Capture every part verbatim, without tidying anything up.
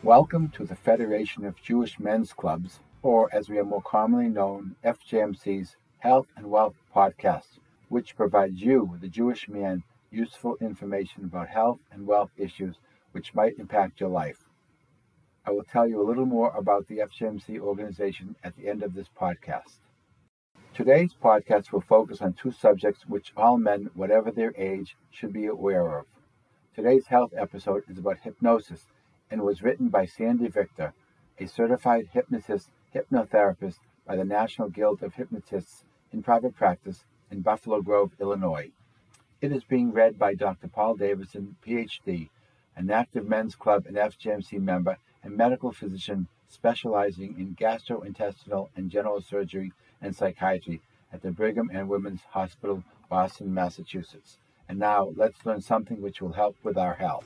Welcome to the Federation of Jewish Men's Clubs, or as we are more commonly known, F J M C's Health and Wealth podcast, which provides you, the Jewish man, useful information about health and wealth issues which might impact your life. I will tell you a little more about the F J M C organization at the end of this podcast. Today's podcast will focus on two subjects which all men, whatever their age, should be aware of. Today's health episode is about hypnosis and was written by Sandy Victor, a certified hypnotist hypnotherapist by the National Guild of Hypnotists in private practice in Buffalo Grove, Illinois. It is being read by Doctor Paul Davidson, P H D, an active men's club and F J M C member and medical physician specializing in gastrointestinal and general surgery and psychiatry at the Brigham and Women's Hospital, Boston, Massachusetts. And now, let's learn something which will help with our health.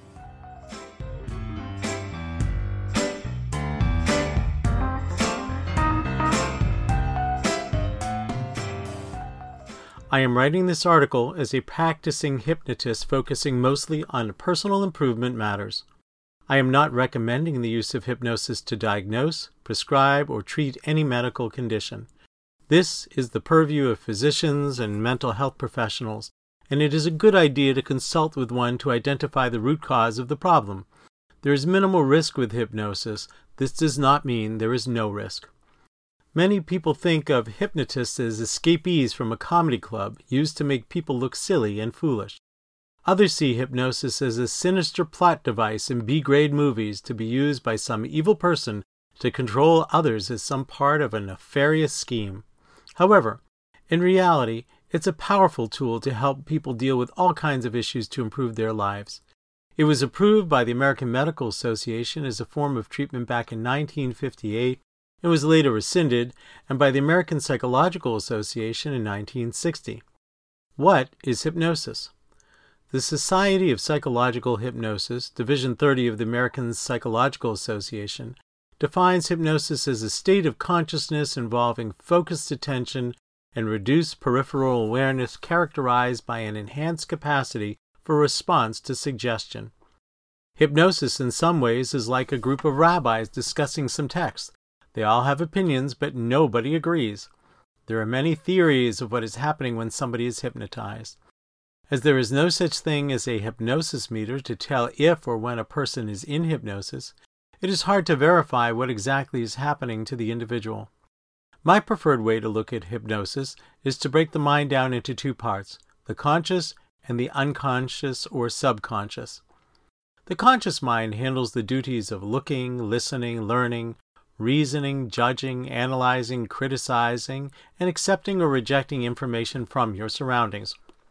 I am writing this article as a practicing hypnotist focusing mostly on personal improvement matters. I am not recommending the use of hypnosis to diagnose, prescribe, or treat any medical condition. This is the purview of physicians and mental health professionals, and it is a good idea to consult with one to identify the root cause of the problem. There is minimal risk with hypnosis. This does not mean there is no risk. Many people think of hypnotists as escapees from a comedy club used to make people look silly and foolish. Others see hypnosis as a sinister plot device in B-grade movies to be used by some evil person to control others as some part of a nefarious scheme. However, in reality, it's a powerful tool to help people deal with all kinds of issues to improve their lives. It was approved by the American Medical Association as a form of treatment back in nineteen fifty-eight. It was later rescinded, and by the American Psychological Association in nineteen sixty. What is hypnosis? The Society of Psychological Hypnosis, Division thirty of the American Psychological Association, defines hypnosis as a state of consciousness involving focused attention and reduced peripheral awareness characterized by an enhanced capacity for response to suggestion. Hypnosis in some ways is like a group of rabbis discussing some text. They all have opinions, but nobody agrees. There are many theories of what is happening when somebody is hypnotized. As there is no such thing as a hypnosis meter to tell if or when a person is in hypnosis, it is hard to verify what exactly is happening to the individual. My preferred way to look at hypnosis is to break the mind down into two parts, the conscious and the unconscious or subconscious. The conscious mind handles the duties of looking, listening, learning, reasoning, judging, analyzing, criticizing, and accepting or rejecting information from your surroundings.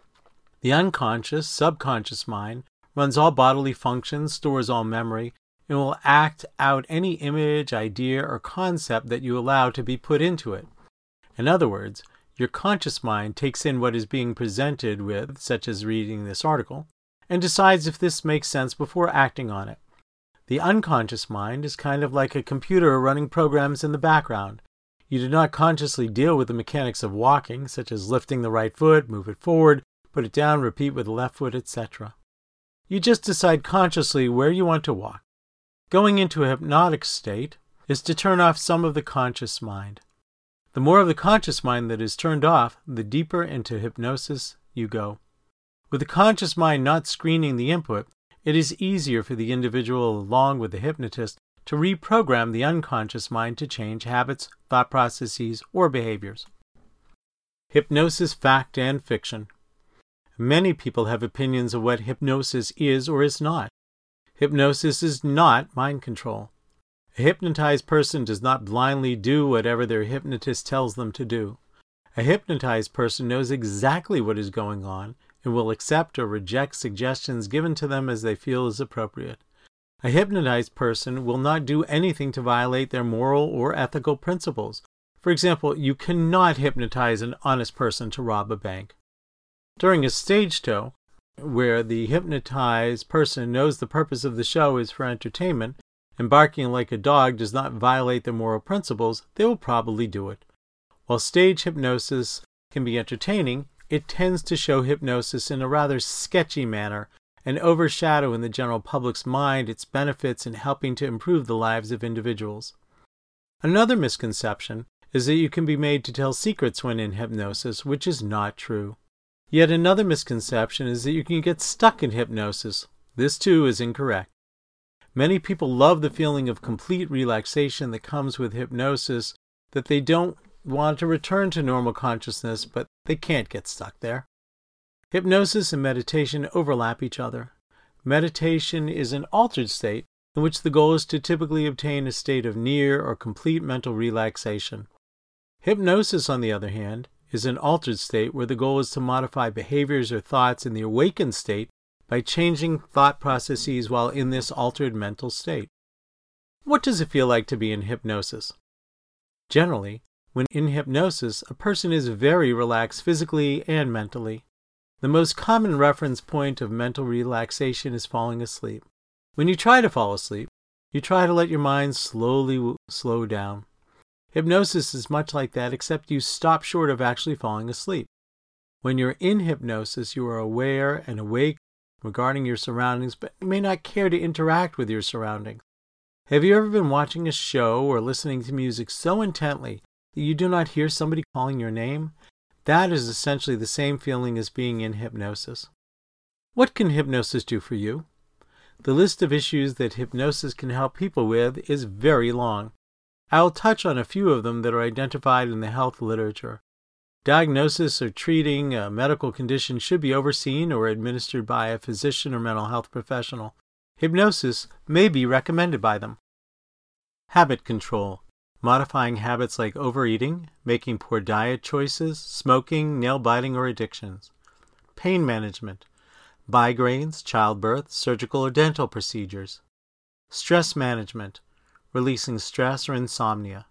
The unconscious, subconscious mind runs all bodily functions, stores all memory, and will act out any image, idea, or concept that you allow to be put into it. In other words, your conscious mind takes in what is being presented with, such as reading this article, and decides if this makes sense before acting on it. The unconscious mind is kind of like a computer running programs in the background. You do not consciously deal with the mechanics of walking, such as lifting the right foot, move it forward, put it down, repeat with the left foot, et cetera. You just decide consciously where you want to walk. Going into a hypnotic state is to turn off some of the conscious mind. The more of the conscious mind that is turned off, the deeper into hypnosis you go. With the conscious mind not screening the input, it is easier for the individual along with the hypnotist to reprogram the unconscious mind to change habits, thought processes, or behaviors. Hypnosis, fact and fiction. Many people have opinions of what hypnosis is or is not. Hypnosis is not mind control. A hypnotized person does not blindly do whatever their hypnotist tells them to do. A hypnotized person knows exactly what is going on and will accept or reject suggestions given to them as they feel is appropriate. A hypnotized person will not do anything to violate their moral or ethical principles. For example, you cannot hypnotize an honest person to rob a bank. During a stage show, where the hypnotized person knows the purpose of the show is for entertainment, and barking like a dog does not violate their moral principles, they will probably do it. While stage hypnosis can be entertaining, it tends to show hypnosis in a rather sketchy manner and overshadow in the general public's mind its benefits in helping to improve the lives of individuals. Another misconception is that you can be made to tell secrets when in hypnosis, which is not true. Yet another misconception is that you can get stuck in hypnosis. This too is incorrect. Many people love the feeling of complete relaxation that comes with hypnosis, that they don't want to return to normal consciousness, but they can't get stuck there. Hypnosis and meditation overlap each other. Meditation is an altered state in which the goal is to typically obtain a state of near or complete mental relaxation. Hypnosis, on the other hand, is an altered state where the goal is to modify behaviors or thoughts in the awakened state by changing thought processes while in this altered mental state. What does it feel like to be in hypnosis? Generally, when in hypnosis, a person is very relaxed physically and mentally. The most common reference point of mental relaxation is falling asleep. When you try to fall asleep, you try to let your mind slowly slow down. Hypnosis is much like that, except you stop short of actually falling asleep. When you're in hypnosis, you are aware and awake regarding your surroundings, but you may not care to interact with your surroundings. Have you ever been watching a show or listening to music so intently that you do not hear somebody calling your name? That is essentially the same feeling as being in hypnosis. What can hypnosis do for you? The list of issues that hypnosis can help people with is very long. I'll touch on a few of them that are identified in the health literature. Diagnosis or treating a medical condition should be overseen or administered by a physician or mental health professional. Hypnosis may be recommended by them. Habit control. Modifying habits like overeating, making poor diet choices, smoking, nail biting, or addictions. Pain management. Migraines, childbirth, surgical or dental procedures. Stress management. Releasing stress or insomnia.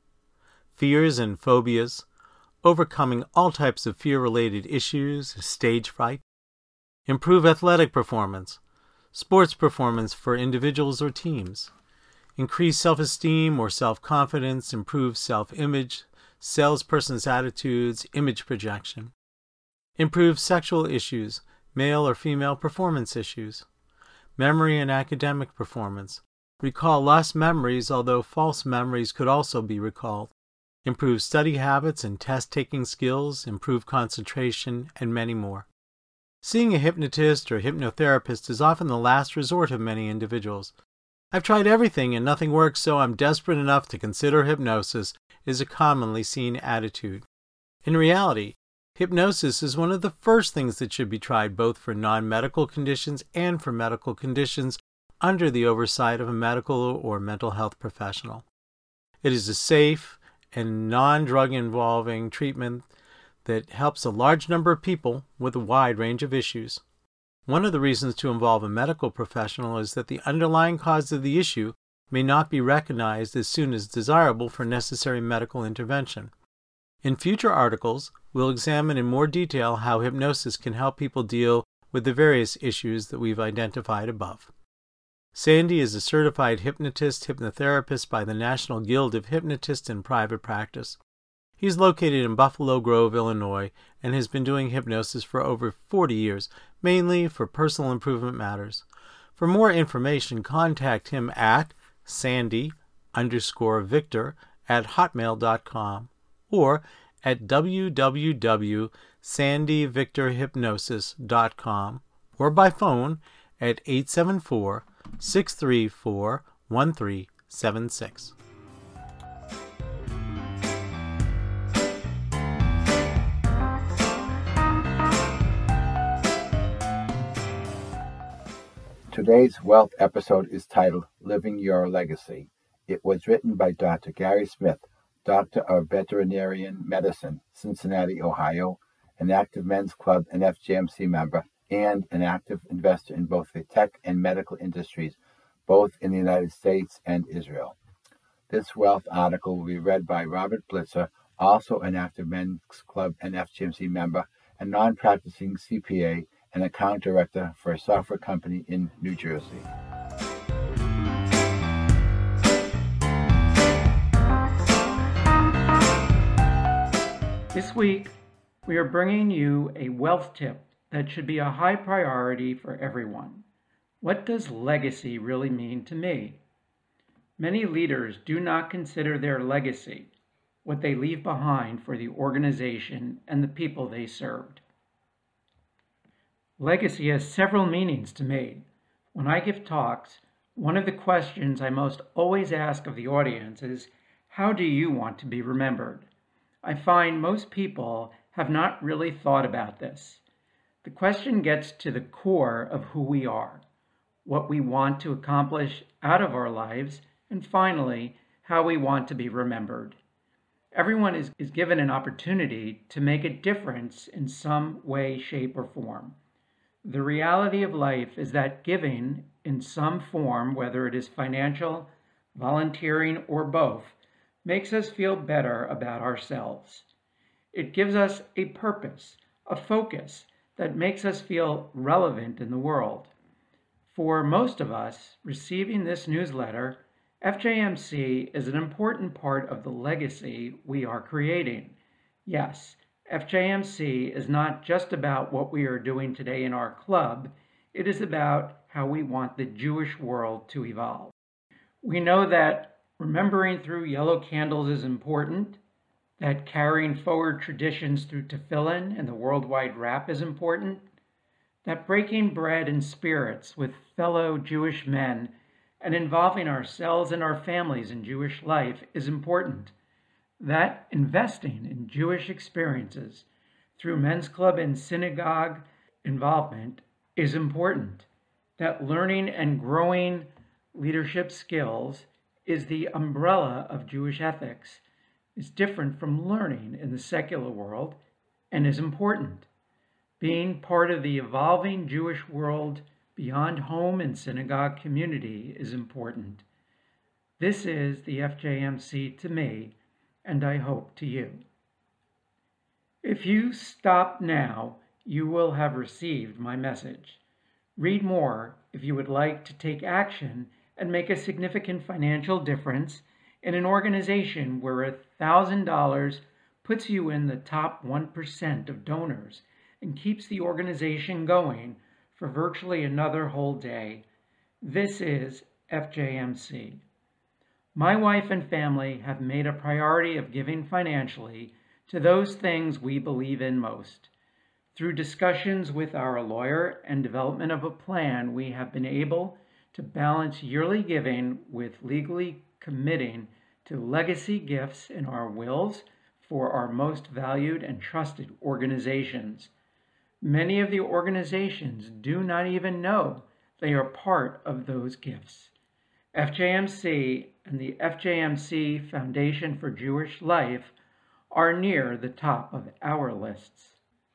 Fears and phobias. Overcoming all types of fear-related issues, stage fright. Improve athletic performance. Sports performance for individuals or teams. Increase self-esteem or self-confidence, improve self-image, salesperson's attitudes, image projection. Improve sexual issues, male or female performance issues. Memory and academic performance. Recall lost memories, although false memories could also be recalled. Improve study habits and test-taking skills, improve concentration, and many more. Seeing a hypnotist or hypnotherapist is often the last resort of many individuals. I've tried everything and nothing works, so I'm desperate enough to consider hypnosis is a commonly seen attitude. In reality, hypnosis is one of the first things that should be tried both for non-medical conditions and for medical conditions under the oversight of a medical or mental health professional. It is a safe and non-drug involving treatment that helps a large number of people with a wide range of issues. One of the reasons to involve a medical professional is that the underlying cause of the issue may not be recognized as soon as desirable for necessary medical intervention. In future articles, we'll examine in more detail how hypnosis can help people deal with the various issues that we've identified above. Sandy is a certified hypnotist, hypnotherapist by the National Guild of Hypnotists in private practice. He's located in Buffalo Grove, Illinois, and has been doing hypnosis for over forty years, mainly for personal improvement matters. For more information, contact him at sandy underscore victor at hotmail dot com or at w w w dot sandy victor hypnosis dot com or by phone at eight seven four, six three four, one three seven six. Today's Wealth episode is titled Living Your Legacy. It was written by Doctor Gary Smith, Doctor of Veterinary Medicine, Cincinnati, Ohio, an active men's club and F J M C member, and an active investor in both the tech and medical industries, both in the United States and Israel. This Wealth article will be read by Robert Blitzer, also an active men's club and F J M C member, a non-practicing C P A, and account director for a software company in New Jersey. This week, we are bringing you a wealth tip that should be a high priority for everyone. What does legacy really mean to me? Many leaders do not consider their legacy, what they leave behind for the organization and the people they served. Legacy has several meanings to me. When I give talks, one of the questions I most always ask of the audience is, how do you want to be remembered? I find most people have not really thought about this. The question gets to the core of who we are, what we want to accomplish out of our lives, and finally, how we want to be remembered. Everyone is, is given an opportunity to make a difference in some way, shape, or form. The reality of life is that giving in some form, whether it is financial, volunteering, or both, makes us feel better about ourselves. It gives us a purpose, a focus that makes us feel relevant in the world. For most of us receiving this newsletter, F J M C is an important part of the legacy we are creating. Yes, F J M C is not just about what we are doing today in our club, it is about how we want the Jewish world to evolve. We know that remembering through yellow candles is important, that carrying forward traditions through tefillin and the worldwide wrap is important, that breaking bread and spirits with fellow Jewish men and involving ourselves and our families in Jewish life is important, that investing in Jewish experiences through men's club and synagogue involvement is important, that learning and growing leadership skills is the umbrella of Jewish ethics, is different from learning in the secular world, and is important. Being part of the evolving Jewish world beyond home and synagogue community is important. This is the F J M C to me, and I hope to you. If you stop now, you will have received my message. Read more if you would like to take action and make a significant financial difference in an organization where one thousand dollars puts you in the top one percent of donors and keeps the organization going for virtually another whole day. This is F J M C. My wife and family have made a priority of giving financially to those things we believe in most. Through discussions with our lawyer and development of a plan, we have been able to balance yearly giving with legally committing to legacy gifts in our wills for our most valued and trusted organizations. Many of the organizations do not even know they are part of those gifts. F J M C and the F J M C Foundation for Jewish Life are near the top of our lists.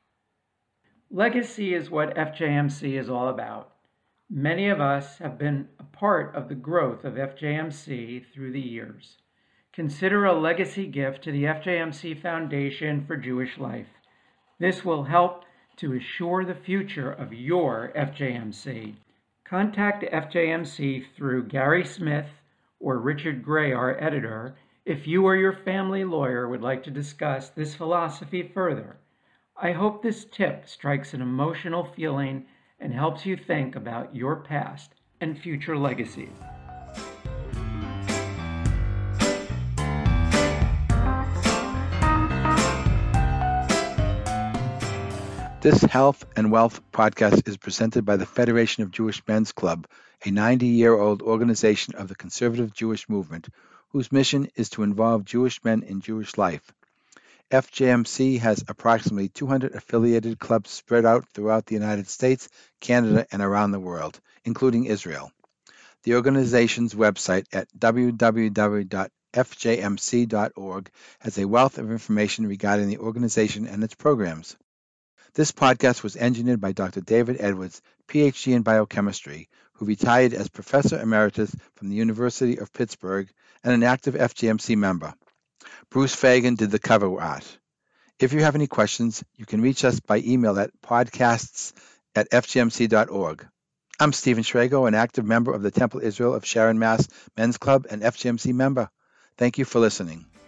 Legacy is what F J M C is all about. Many of us have been a part of the growth of F J M C through the years. Consider a legacy gift to the F J M C Foundation for Jewish Life. This will help to assure the future of your F J M C. Contact F J M C through Gary Smith or Richard Gray, our editor, if you or your family lawyer would like to discuss this philosophy further. I hope this tip strikes an emotional feeling and helps you think about your past and future legacies. This Health and Wealth podcast is presented by the Federation of Jewish Men's Club, a ninety-year-old organization of the conservative Jewish movement, whose mission is to involve Jewish men in Jewish life. F J M C has approximately two hundred affiliated clubs spread out throughout the United States, Canada, and around the world, including Israel. The organization's website at w w w dot f j m c dot org has a wealth of information regarding the organization and its programs. This podcast was engineered by Doctor David Edwards, P H D in biochemistry, who retired as Professor Emeritus from the University of Pittsburgh and an active F J M C member. Bruce Fagan did the cover art. If you have any questions, you can reach us by email at podcasts at f j m c dot org. I'm Stephen Schrago, an active member of the Temple Israel of Sharon, Mass. Men's Club and F J M C member. Thank you for listening.